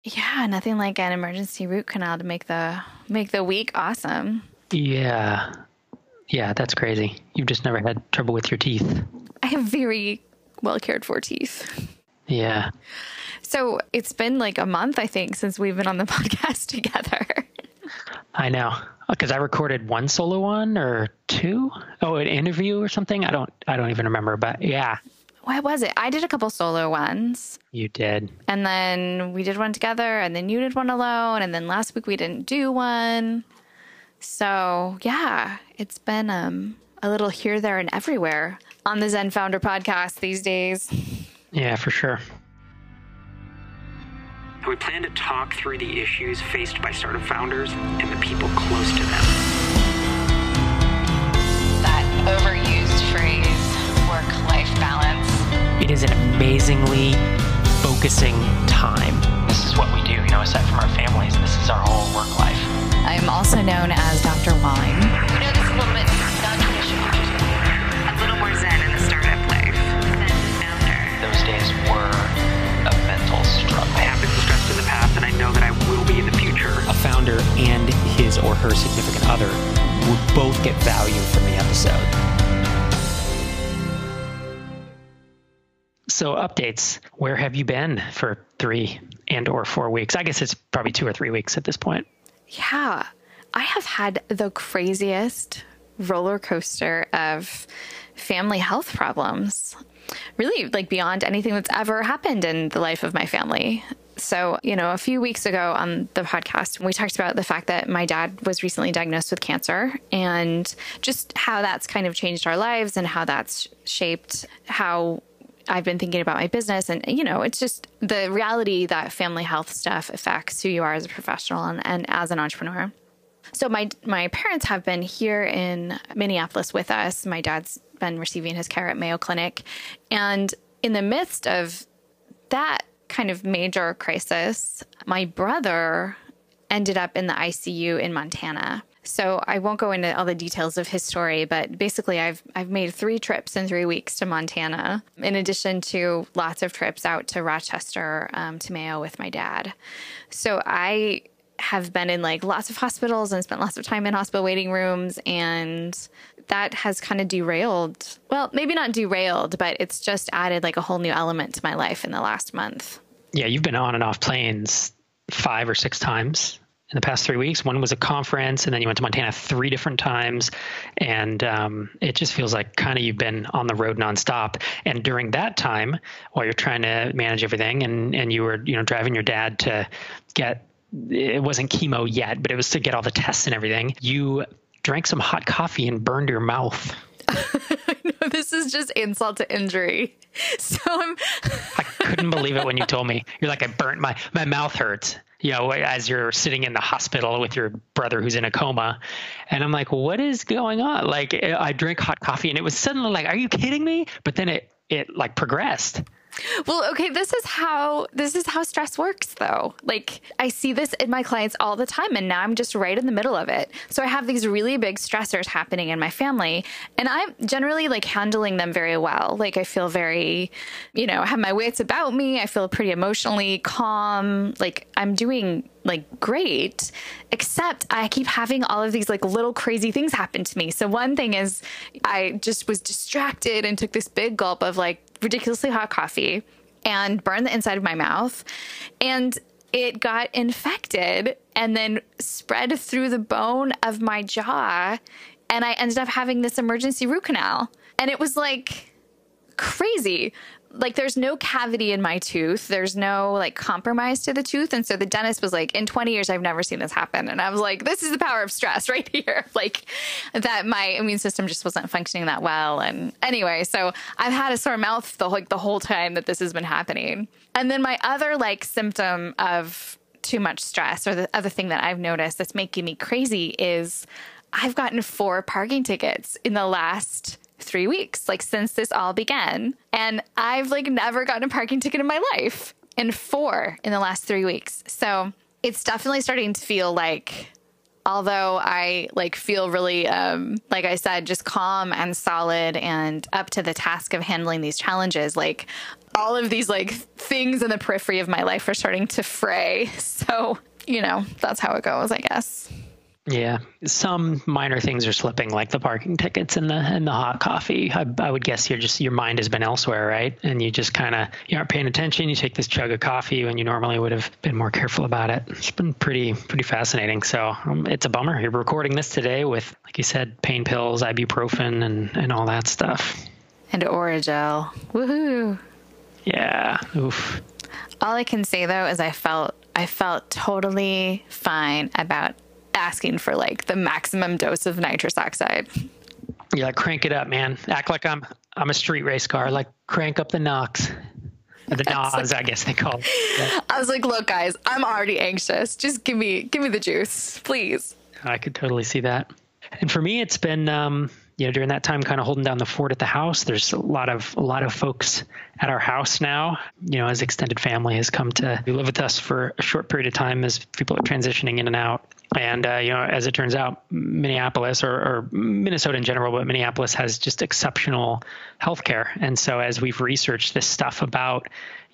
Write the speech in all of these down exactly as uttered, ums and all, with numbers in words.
Yeah, nothing like an emergency root canal to make the make the week awesome. Yeah. Yeah, that's crazy. You've just never had trouble with your teeth. I have very well cared for teeth. Yeah. So it's been like a month, I think, since we've been on the podcast together. I know. Because I recorded one solo one or two. Oh, an interview or something. I don't. I don't even remember. But yeah, What was it? I did a couple solo ones. you did. And then we did one together, and then you did one alone, and then last week we didn't do one. So yeah, it's been um, a little here, there, and everywhere on the Zen Founder podcast these days. Yeah, for sure. We plan to talk through the issues faced by startup founders and the people close to them. That overused phrase, work-life balance. It is an amazingly focusing time. This is what we do, you know, aside from our families, this is our whole work life. I'm also known as Doctor Wine. You know, this is a little bit non-traditional. A little more zen in the startup life. Zen founder. Those days were a mental struggle. I have been stressed in the past, and I know that I will be in the future. A founder and his or her significant other would both get value from the episode. So updates. Where have you been for three and or four weeks? I guess it's probably two or three weeks at this point. Yeah, I have had the craziest roller coaster of family health problems. Really, like beyond anything that's ever happened in the life of my family. So, you know, a few weeks ago on the podcast, we talked about the fact that my dad was recently diagnosed with cancer and just how that's kind of changed our lives and how that's shaped how I've been thinking about my business. And, you know, it's just the reality that family health stuff affects who you are as a professional and, and as an entrepreneur. So my my parents have been here in Minneapolis with us. My dad's been receiving his care at Mayo Clinic. And in the midst of that kind of major crisis, my brother ended up in the I C U in Montana. So I won't go into all the details of his story, but basically I've I've made three trips in three weeks to Montana, in addition to lots of trips out to Rochester, um, to Mayo with my dad. So I have been in like lots of hospitals and spent lots of time in hospital waiting rooms, and that has kind of derailed. Well, maybe not derailed, but it's just added like a whole new element to my life in the last month. Yeah, you've been on and off planes five or six times in the past three weeks. One was a conference, and then you went to Montana three different times. And um, it just feels like kind of you've been on the road nonstop. And during that time, while you're trying to manage everything, and, and you were, you know, driving your dad to get, it wasn't chemo yet, but it was to get all the tests and everything, you drank some hot coffee and burned your mouth. No, this is just insult to injury. So I'm I couldn't believe it when you told me. You're like, I burnt my, my mouth hurts, you know, as you're sitting in the hospital with your brother who's in a coma. And I'm like, what is going on? Like, I drank hot coffee, and it was suddenly like, are you kidding me? But then it, it like progressed. Well, okay, this is how this is how stress works though. Like I see this in my clients all the time, and now I'm just right in the middle of it. So I have these really big stressors happening in my family, and I'm generally like handling them very well. Like I feel very, you know, have my wits about me. I feel pretty emotionally calm. Like I'm doing like great, except I keep having all of these like little crazy things happen to me. So one thing is I just was distracted and took this big gulp of like ridiculously hot coffee and burned the inside of my mouth, and it got infected and then spread through the bone of my jaw, and I ended up having this emergency root canal. And it was like crazy. Like there's no cavity in my tooth. There's no like compromise to the tooth. And so the dentist was like, in twenty years, I've never seen this happen. And I was like, this is the power of stress right here. Like that my immune system just wasn't functioning that well. And anyway, so I've had a sore mouth the like the whole time that this has been happening. And then my other like symptom of too much stress, or the other thing that I've noticed that's making me crazy, is I've gotten four parking tickets in the last three weeks, like since this all began. And I've like never gotten a parking ticket in my life, and four in the last three weeks. So it's definitely starting to feel like although I like feel really, um, like I said, just calm and solid and up to the task of handling these challenges, like all of these like things in the periphery of my life are starting to fray. So, you know, that's how it goes, I guess. Yeah, some minor things are slipping, like the parking tickets and the and the hot coffee. I, I would guess you're just your mind has been elsewhere, right? And you just kind of you aren't paying attention. You take this chug of coffee when you normally would have been more careful about it. It's been pretty pretty fascinating. So um, it's a bummer. You're recording this today with, like you said, pain pills, ibuprofen, and and all that stuff. And Oragel, woohoo! Yeah, oof. All I can say though is I felt I felt totally fine about asking for like the maximum dose of nitrous oxide. Yeah, like, crank it up, man. Act like I'm I'm a street race car. Like, crank up the knocks. Or the Nas, I guess they call it. Yeah. I was like, look, guys, I'm already anxious. Just give me give me the juice, please. I could totally see that. And for me, it's been um, you know, during that time, kind of holding down the fort at the house. There's a lot of a lot of folks at our house now. You know, as extended family has come to live with us for a short period of time as people are transitioning in and out. And, uh, you know, as it turns out, Minneapolis or, or Minnesota in general, but Minneapolis has just exceptional healthcare. And so as we've researched this stuff about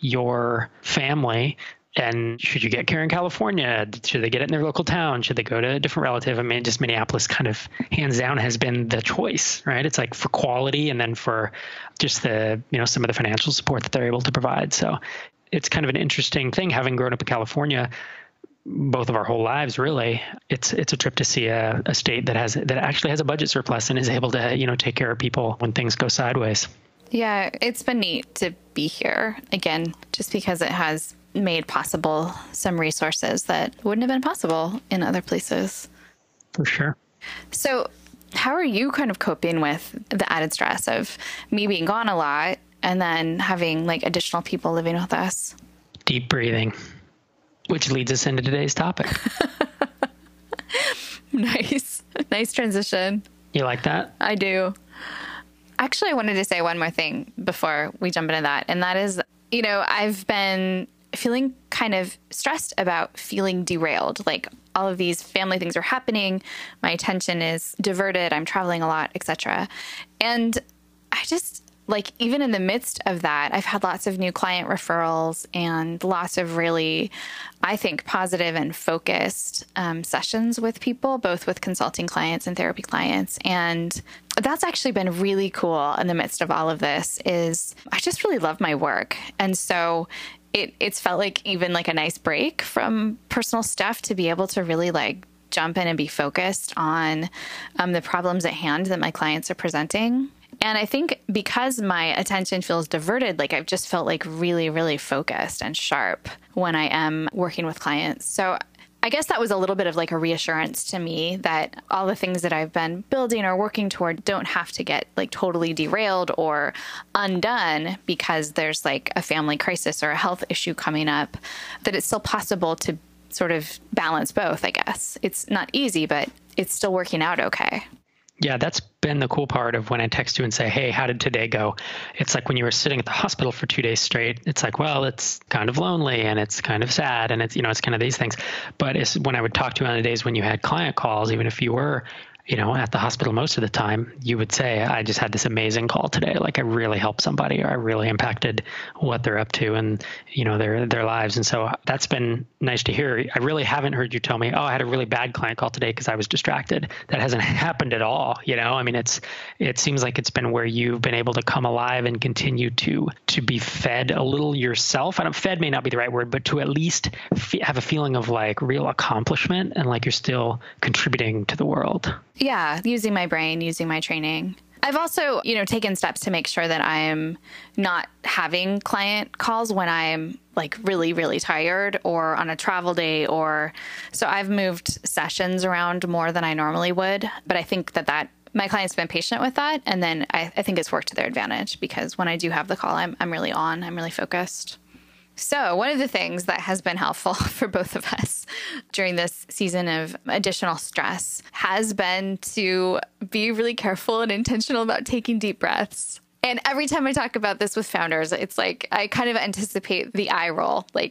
your family and should you get care in California, should they get it in their local town? Should they go to a different relative? I mean, just Minneapolis kind of hands down has been the choice, right? It's like for quality and then for just the, you know, some of the financial support that they're able to provide. So it's kind of an interesting thing having grown up in California both of our whole lives, really. It's it's a trip to see a, a state that has that actually has a budget surplus and is able to, you know, take care of people when things go sideways. Yeah, it's been neat to be here again, just because it has made possible some resources that wouldn't have been possible in other places. For sure. So how are you kind of coping with the added stress of me being gone a lot and then having like additional people living with us? Deep breathing. Which leads us into today's topic. Nice. Nice transition. You like that? I do. Actually, I wanted to say one more thing before we jump into that. And that is, you know, I've been feeling kind of stressed about feeling derailed. Like all of these family things are happening. My attention is diverted. I'm traveling a lot, et cetera. And I just... like, even in the midst of that, I've had lots of new client referrals and lots of really, I think, positive and focused um, sessions with people, both with consulting clients and therapy clients. And that's actually been really cool in the midst of all of this is I just really love my work. And so it, it's felt like even like a nice break from personal stuff to be able to really like jump in and be focused on um, the problems at hand that my clients are presenting. And I think because my attention feels diverted, like I've just felt like really, really focused and sharp when I am working with clients. So I guess that was a little bit of like a reassurance to me that all the things that I've been building or working toward don't have to get like totally derailed or undone because there's like a family crisis or a health issue coming up, that it's still possible to sort of balance both, I guess. It's not easy, but it's still working out okay. Yeah, that's been the cool part of when I text you and say, hey, how did today go? It's like when you were sitting at the hospital for two days straight, it's like, well, it's kind of lonely and it's kind of sad and it's, you know, it's kind of these things. But it's when I would talk to you on the days when you had client calls, even if you were, you know, at the hospital most of the time, you would say, I just had this amazing call today. Like I really helped somebody or I really impacted what they're up to and, you know, their their lives. And so that's been nice to hear. I really haven't heard you tell me, oh, I had a really bad client call today because I was distracted. That hasn't happened at all. You know, I mean, it's it seems like it's been where you've been able to come alive and continue to to be fed a little yourself. I don't, fed may not be the right word, but to at least f- have a feeling of like real accomplishment and like you're still contributing to the world. Yeah, using my brain, using my training. I've also, you know, taken steps to make sure that I'm not having client calls when I'm like really, really tired or on a travel day or so I've moved sessions around more than I normally would. But I think that that my clients have been patient with that. And then I, I think it's worked to their advantage because when I do have the call, I'm I'm really on, I'm really focused. So one of the things that has been helpful for both of us during this season of additional stress has been to be really careful and intentional about taking deep breaths. And every time I talk about this with founders, it's like I kind of anticipate the eye roll, like,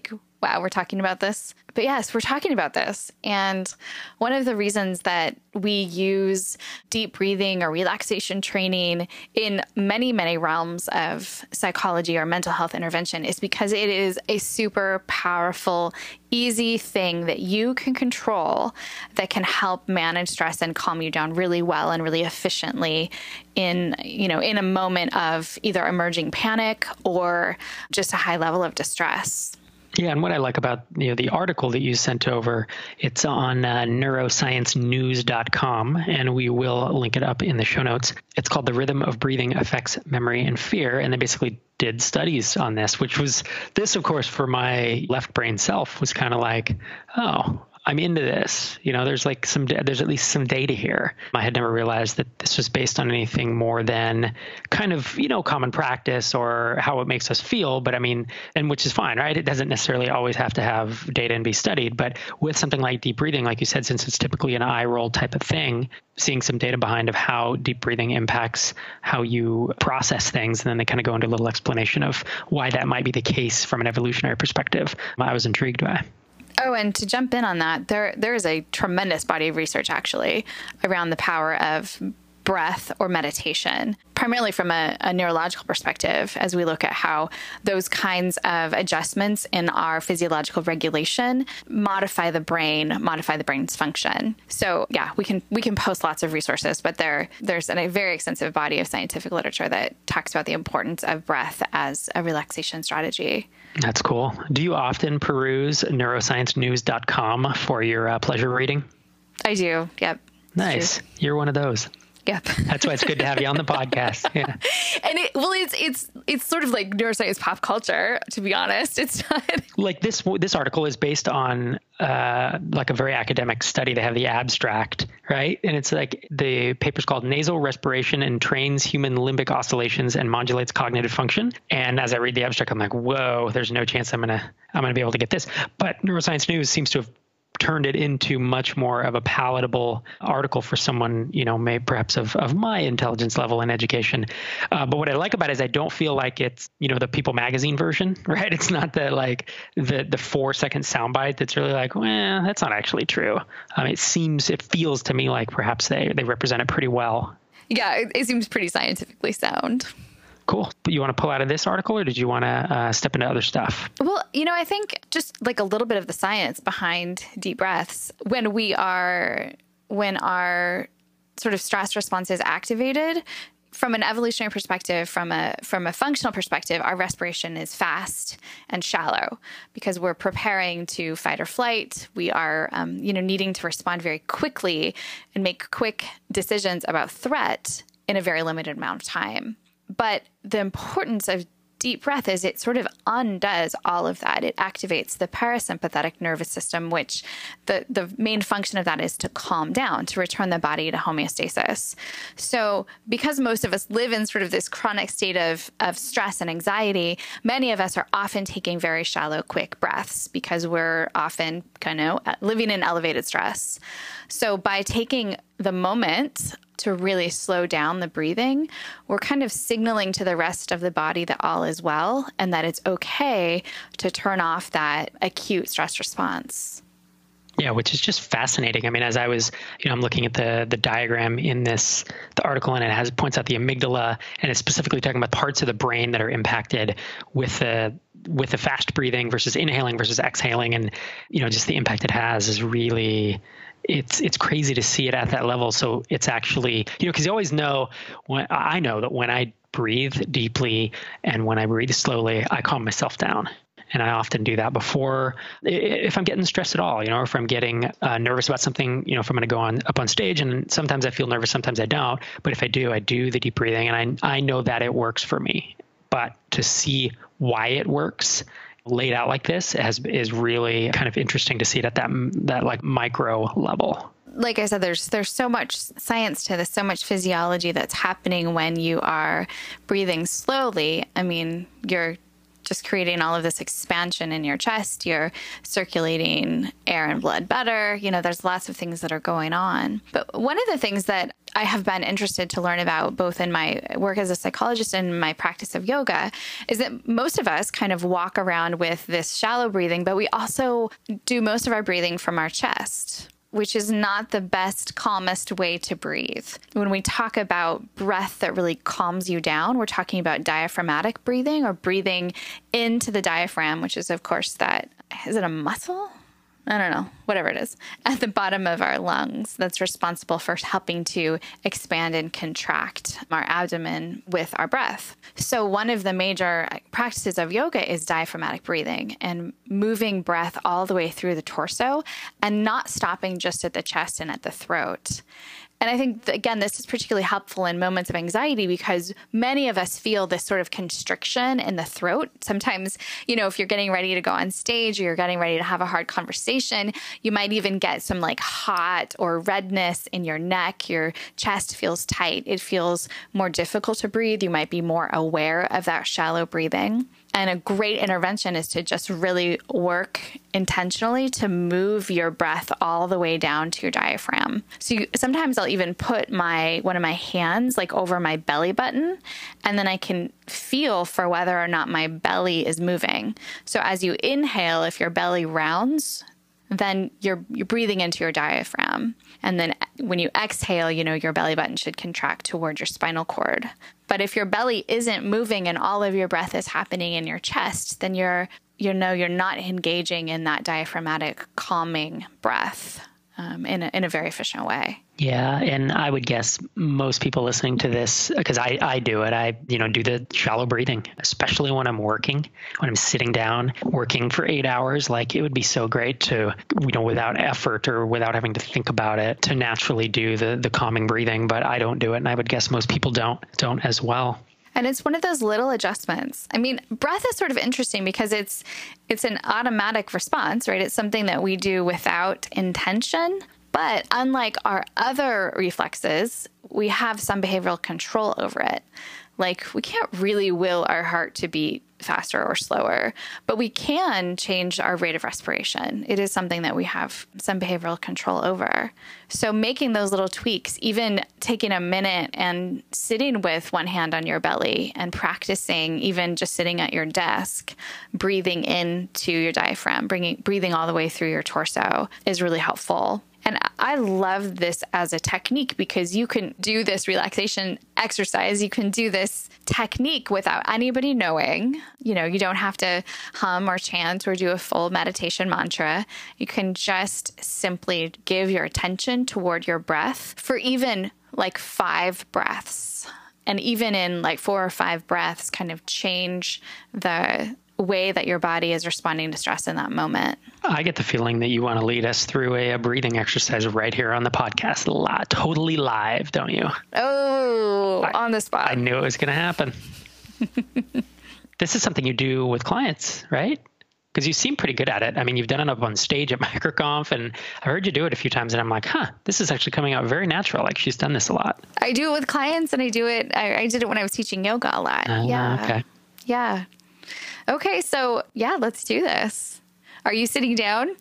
wow, we're talking about this. But yes, we're talking about this. And one of the reasons that we use deep breathing or relaxation training in many, many realms of psychology or mental health intervention is because it is a super powerful, easy thing that you can control that can help manage stress and calm you down really well and really efficiently in, you know, in a moment of either emerging panic or just a high level of distress. Yeah, and what I like about you know the article that you sent over, it's on uh, neuroscience news dot com, and we will link it up in the show notes. It's called The Rhythm of Breathing Affects Memory and Fear, and they basically did studies on this, which was, this, of course, for my left brain self was kind of like, oh, I'm into this. You know, there's like some, there's at least some data here. I had never realized that this was based on anything more than kind of, you know, common practice or how it makes us feel. But I mean, and which is fine, right? It doesn't necessarily always have to have data and be studied. But with something like deep breathing, like you said, since it's typically an eye roll type of thing, seeing some data behind of how deep breathing impacts how you process things. And then they kind of go into a little explanation of why that might be the case from an evolutionary perspective. I was intrigued by. Oh, and to jump in on that, there there is a tremendous body of research actually around the power of breath or meditation, primarily from a, a neurological perspective, as we look at how those kinds of adjustments in our physiological regulation modify the brain, modify the brain's function. So yeah, we can we can post lots of resources, but there there's a very extensive body of scientific literature that talks about the importance of breath as a relaxation strategy. That's cool. Do you often peruse neuroscience news dot com for your uh, pleasure reading? I do. Yep. Nice. You're one of those. Yep. That's why it's good to have you on the podcast. Yeah. And it, well, it's it's it's sort of like neuroscience pop culture, to be honest. It's not like this. This article is based on uh, like a very academic study. They have the abstract, right? And it's like the paper's called "Nasal Respiration Entrains Human Limbic Oscillations and Modulates Cognitive Function." And as I read the abstract, I'm like, whoa, there's no chance I'm gonna I'm gonna be able to get this. But Neuroscience News seems to have turned it into much more of a palatable article for someone, you know, may perhaps of, of my intelligence level and education. Uh, but what I like about it is I don't feel like it's, you know, the People magazine version, right? It's not the like the the four second soundbite that's really like, well, that's not actually true. Um, it seems, it feels to me like perhaps they, they represent it pretty well. Yeah, it, it seems pretty scientifically sound. Cool. But you want to pull out of this article, or did you want to uh, step into other stuff? Well, you know, I think just like a little bit of the science behind deep breaths. When we are, when our sort of stress response is activated, from an evolutionary perspective, from a from a functional perspective, our respiration is fast and shallow because we're preparing to fight or flight. We are, um, you know, needing to respond very quickly and make quick decisions about threat in a very limited amount of time. But the importance of deep breath is it sort of undoes all of that. It activates the parasympathetic nervous system, which the, the main function of that is to calm down, to return the body to homeostasis. So because most of us live in sort of this chronic state of, of stress and anxiety, many of us are often taking very shallow, quick breaths because we're often kind of living in elevated stress. So by taking the moment to really slow down the breathing, we're kind of signaling to the rest of the body that all is well and that it's okay to turn off that acute stress response. Yeah, which is just fascinating. I mean, as I was, you know, I'm looking at the the diagram in this the article, and it has points out the amygdala, and it's specifically talking about parts of the brain that are impacted with the with the fast breathing versus inhaling versus exhaling, and you know, just the impact it has is really. It's it's crazy to see it at that level. So it's actually, you know, because you always know, when I know that when I breathe deeply and when I breathe slowly, I calm myself down. And I often do that before, if I'm getting stressed at all, you know, or if I'm getting uh, nervous about something, you know, if I'm going to go on up on stage, and sometimes I feel nervous, sometimes I don't. But if I do, I do the deep breathing, and I I know that it works for me. But to see why it works laid out like this has is really kind of interesting to see it at that that like micro level. Like I said, there's there's so much science to this, so much physiology that's happening when you are breathing slowly. I mean, you're just creating all of this expansion in your chest. You're circulating air and blood better. You know, there's lots of things that are going on. But one of the things that I have been interested to learn about, both in my work as a psychologist and my practice of yoga, is that most of us kind of walk around with this shallow breathing, but we also do most of our breathing from our chest, which is not the best, calmest way to breathe. When we talk about breath that really calms you down, we're talking about diaphragmatic breathing, or breathing into the diaphragm, which is, of course, that, is it a muscle? I don't know, whatever it is, at the bottom of our lungs that's responsible for helping to expand and contract our abdomen with our breath. So one of the major practices of yoga is diaphragmatic breathing and moving breath all the way through the torso and not stopping just at the chest and at the throat. And I think, again, this is particularly helpful in moments of anxiety because many of us feel this sort of constriction in the throat. Sometimes, you know, if you're getting ready to go on stage or you're getting ready to have a hard conversation, you might even get some like hot or redness in your neck. Your chest feels tight. It feels more difficult to breathe. You might be more aware of that shallow breathing. And a great intervention is to just really work intentionally to move your breath all the way down to your diaphragm. So you, sometimes I'll even put my one of my hands like over my belly button, and then I can feel for whether or not my belly is moving. So as you inhale, if your belly rounds, then you're you're breathing into your diaphragm. And then when you exhale, you know, your belly button should contract toward your spinal cord. But if your belly isn't moving and all of your breath is happening in your chest, then you're, you know, you're not engaging in that diaphragmatic calming breath um, in a, in a very efficient way. Yeah. And I would guess most people listening to this, because I, I do it, I, you know, do the shallow breathing, especially when I'm working, when I'm sitting down working for eight hours, like it would be so great to, you know, without effort or without having to think about it, to naturally do the, the calming breathing, but I don't do it. And I would guess most people don't, don't as well. And it's one of those little adjustments. I mean, breath is sort of interesting because it's it's an automatic response, right? It's something that we do without intention. But unlike our other reflexes, we have some behavioral control over it. Like, we can't really will our heart to beat faster or slower, but we can change our rate of respiration. It is something that we have some behavioral control over. So making those little tweaks, even taking a minute and sitting with one hand on your belly and practicing, even just sitting at your desk, breathing into your diaphragm, bringing, breathing all the way through your torso is really helpful. And I love this as a technique because you can do this relaxation exercise. You can do this technique without anybody knowing. You know, you don't have to hum or chant or do a full meditation mantra. You can just simply give your attention toward your breath for even like five breaths. And even in like four or five breaths, kind of change the way that your body is responding to stress in that moment. I get the feeling that you want to lead us through a, a breathing exercise right here on the podcast, li- totally live, don't you? Oh, I, on the spot. I knew it was going to happen. This is something you do with clients, right? Because you seem pretty good at it. I mean, you've done it up on stage at MicroConf, and I heard you do it a few times, and I'm like, huh, this is actually coming out very natural. Like, she's done this a lot. I do it with clients, and I do it, I, I did it when I was teaching yoga a lot. Uh, yeah. Okay. Yeah. Okay, so yeah, let's do this. Are you sitting down?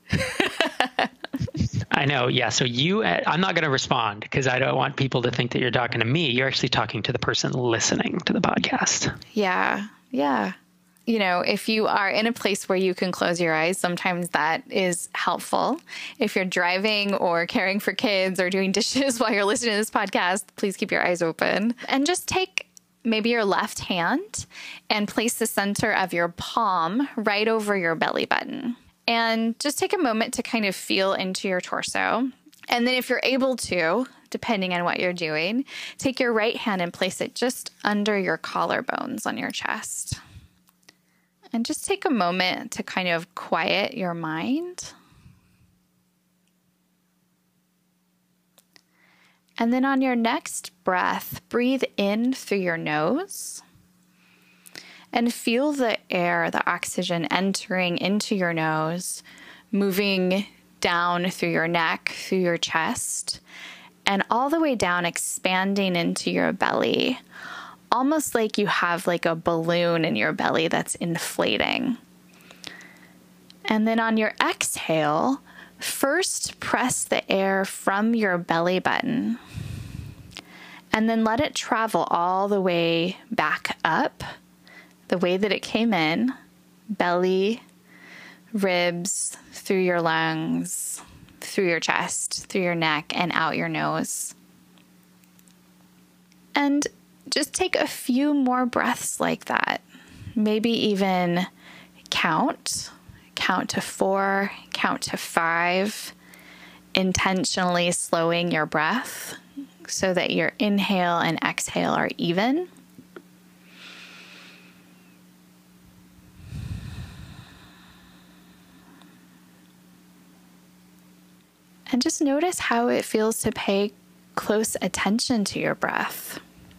I know. Yeah. So you, I'm not going to respond because I don't want people to think that you're talking to me. You're actually talking to the person listening to the podcast. Yeah. Yeah. You know, if you are in a place where you can close your eyes, sometimes that is helpful. If you're driving or caring for kids or doing dishes while you're listening to this podcast, please keep your eyes open and just take maybe your left hand and place the center of your palm right over your belly button. And just take a moment to kind of feel into your torso. And then if you're able to, depending on what you're doing, take your right hand and place it just under your collarbones on your chest. And just take a moment to kind of quiet your mind. And then on your next breath, breathe in through your nose and feel the air, the oxygen entering into your nose, moving down through your neck, through your chest, and all the way down, expanding into your belly, almost like you have like a balloon in your belly that's inflating. And then on your exhale, first press the air from your belly button and then let it travel all the way back up, the way that it came in, belly, ribs, through your lungs, through your chest, through your neck, and out your nose. And just take a few more breaths like that. Maybe even count, count to four, count to five, intentionally slowing your breath so that your inhale and exhale are even. And just notice how it feels to pay close attention to your breath.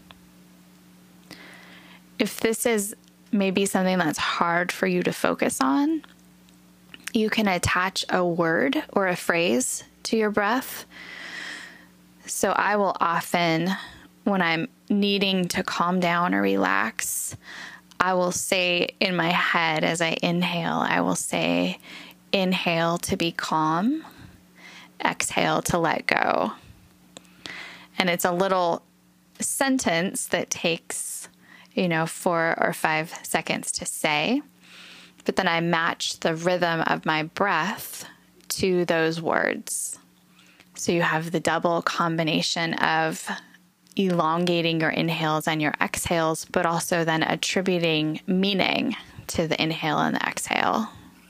If this is maybe something that's hard for you to focus on, you can attach a word or a phrase to your breath. So I will often, when I'm needing to calm down or relax, I will say in my head as I inhale, I will say, inhale to be calm, exhale to let go. And it's a little sentence that takes, you know, four or five seconds to say. But then I match the rhythm of my breath to those words. So you have the double combination of elongating your inhales and your exhales, but also then attributing meaning to the inhale and the exhale.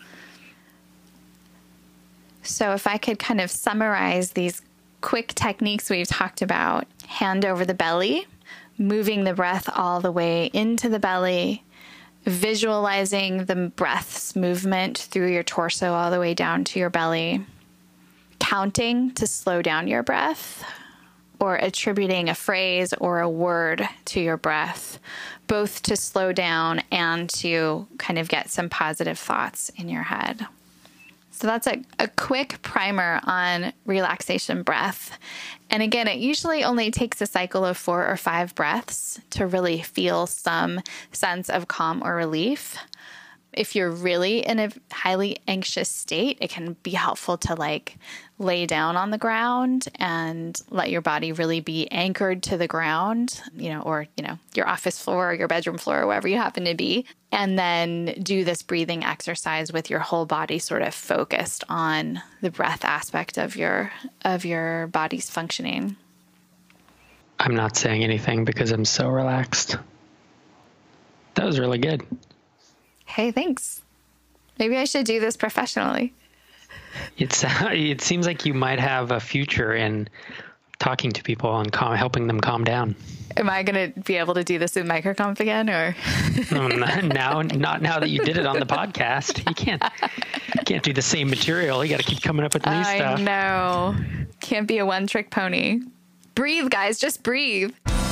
So if I could kind of summarize these quick techniques we've talked about: hand over the belly, moving the breath all the way into the belly, visualizing the breath's movement through your torso all the way down to your belly, counting to slow down your breath, or attributing a phrase or a word to your breath, both to slow down and to kind of get some positive thoughts in your head. So that's a, a quick primer on relaxation breath. And again, it usually only takes a cycle of four or five breaths to really feel some sense of calm or relief. If you're really in a highly anxious state, it can be helpful to like lay down on the ground and let your body really be anchored to the ground, you know, or, you know, your office floor or your bedroom floor or wherever you happen to be. And then do this breathing exercise with your whole body sort of focused on the breath aspect of your, of your body's functioning. I'm not saying anything because I'm so relaxed. That was really good. Hey, thanks. Maybe I should do this professionally. It's it seems like you might have a future in talking to people and calm, helping them calm down. Am I going to be able to do this with MicroConf again, or no, now? Not now that you did it on the podcast. You can't you can't do the same material. You got to keep coming up with new I stuff. I know. Can't be a one-trick pony. Breathe, guys. Just breathe.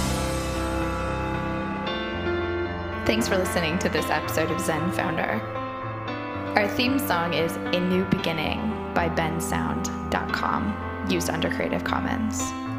Thanks for listening to this episode of Zen Founder. Our theme song is A New Beginning by ben sound dot com, used under Creative Commons.